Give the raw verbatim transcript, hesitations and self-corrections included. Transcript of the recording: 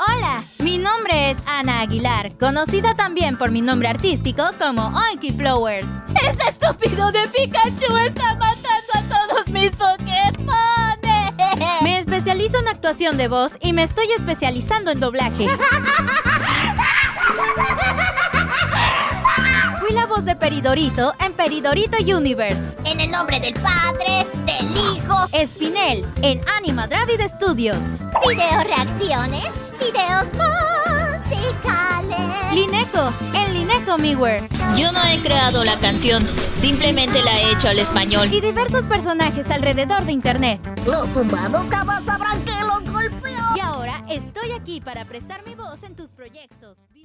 Hola, mi nombre es Ana Aguilar, conocida también por mi nombre artístico como Oinky Flowers. ¡Ese estúpido de Pikachu está matando a todos mis Pokémon! Me especializo en actuación de voz y me estoy especializando en doblaje. Fui la voz de Peridorito en Peridorito Universe. En el nombre del Padre, del Hijo. Espinel en Anima Dravid Studios. Video reacciones, videos musicales. Lineco en Lineco Miware. Yo no he creado la canción, simplemente la he hecho al español. Y diversos personajes alrededor de internet. Los humanos jamás sabrán que los golpeó. Y ahora estoy aquí para prestar mi voz en tus proyectos.